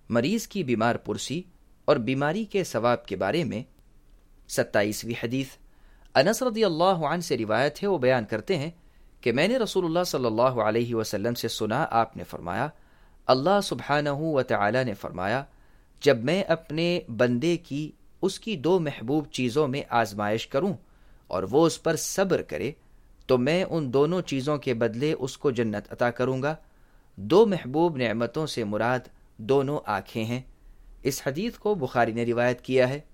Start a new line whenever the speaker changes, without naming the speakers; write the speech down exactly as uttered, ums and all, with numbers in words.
मरीज की बीमार पुरसी और बीमारी के सवाब के बारे में। सत्ताईसवीं हदीस अनस रज़ियल्लाहु अन्हु से रिवायत है, वो बयान करते हैं कि मैंने रसूलुल्लाह सल्लल्लाहु अलैहि वसल्लम से सुना, आपने फरमाया, अल्लाह सुब्हानहू व तआला ने फरमाया, जब मैं अपने बंदे की उसकी दो महबूब चीज़ों में आजमाइश करूं और वो उस पर सब्र करे तो मैं उन दोनों चीज़ों के बदले उसको जन्नत अता करूंगा। दो महबूब नेमतों से मुराद दोनों आँखें हैं। इस हदीस को बुखारी ने रिवायत किया है।